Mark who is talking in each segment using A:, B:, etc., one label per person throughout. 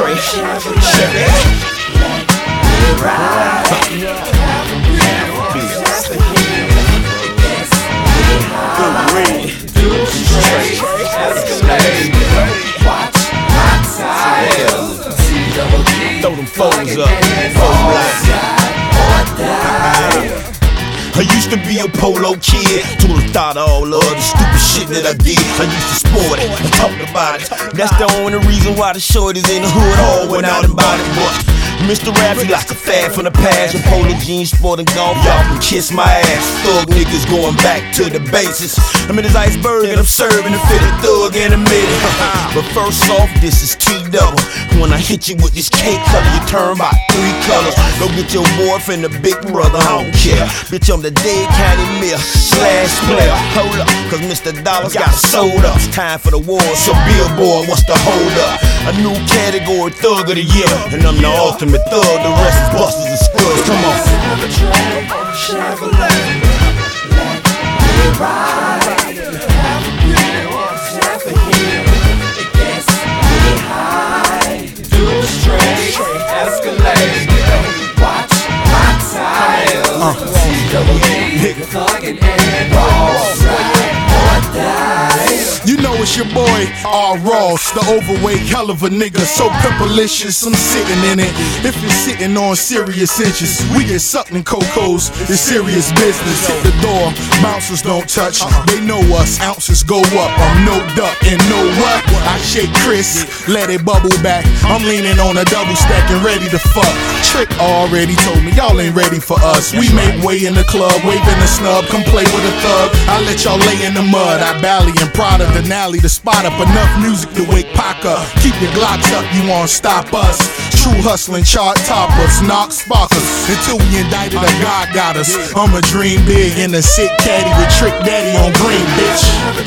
A: Trey, Chevy. Throw them foes up. I used to be a polo kid, till I thought of all of the stupid shit that I did. I used to sport it, I talked about it. That's the only reason why the shorties in the hood all went out and bought it. But Mr. Rap, he like a fad from the past. Your polo jeans, sporting golf, y'all can kiss my ass. Thug niggas going back to the bases. I'm in this iceberg and I'm serving a fit of thug in a minute. But first off, this is T-double. When I hit you with this cake color, you turn by 3 colors. Go get your boyfriend, the big brother, I don't care. Bitch, I'm the Dade County Mayor / player. Hold up, cause Mr. Dollars got sold up. It's time for the war, so Billboard, what's the hold up? A new category, Thug of the Year. And I'm the ultimate thug, the rest is busters and scrubs. Come on. Chevrolet, let me ride. Have a real half a hill. It gets me high. Do a straight Escalade. Watch my tires. T-double-D, thuggin' and all right or die.
B: You know it's your boy R. Ross, the overweight hell of a nigga, so pimpalicious, I'm sitting in it. If you're sitting on serious inches, we get sucked in Cocos, it's serious business. Hit the door, bouncers don't touch, they know us, ounces go up, I'm no duck, and know what? I shake Chris, let it bubble back, I'm leaning on a double stack and ready to fuck. Trick already told me y'all ain't ready for us. We make way in the club, waving a snub, come play with a thug. I let y'all lay in the mud, I bally and proud of Denali to spot up enough music to wake Pac up. Keep your Glocks up, you won't stop us. True hustling, chart toppers, knock sparkers. Until we indicted a God got us. I'm a dream big in a sick caddy with Trick Daddy on green, bitch.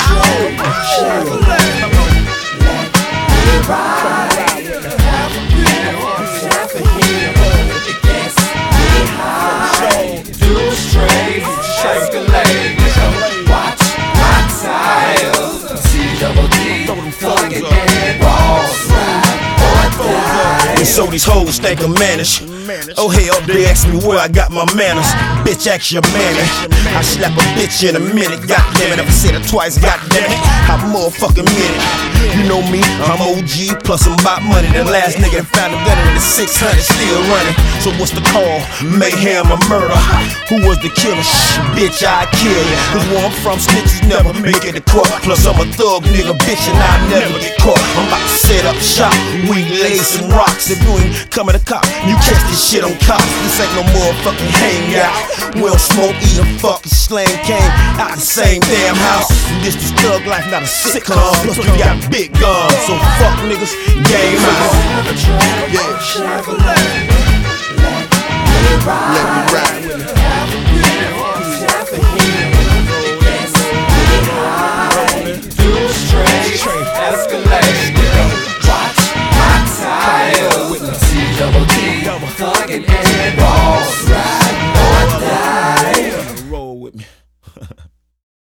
B: Chevrolet, let me ride. Have a real half a hill. It gets me high. Do straight Escalade. Watch my tires. T-double-D, thuggin' and balls ride or die. And so these hoes think I'm mannish. Oh hell, they ask me where I got my manners. Bitch, ask your mammy. I slap a bitch in a minute. Goddamn it, if I said it twice, goddamn it, I motherfucking mean it. You know me, I'm OG, plus I'm about money. The last nigga that found a gun in the 600 still running. So what's the call? Mayhem or murder? Who was the killer? Shh, bitch, I kill ya. Cause where I'm from, snitches never make it to court. Plus I'm a thug nigga, bitch, and I'll never get caught. I'm about to set up shop, weed, lace, and rocks. If you ain't coming to cop, you catch this shit on cops. This ain't no motherfucking hangout. We'll smoke, eat, and fucking slang cane out the same damn house. This is thug life, not a sitcom. Plus we got big guns, so fuck niggas, game out. Yeah.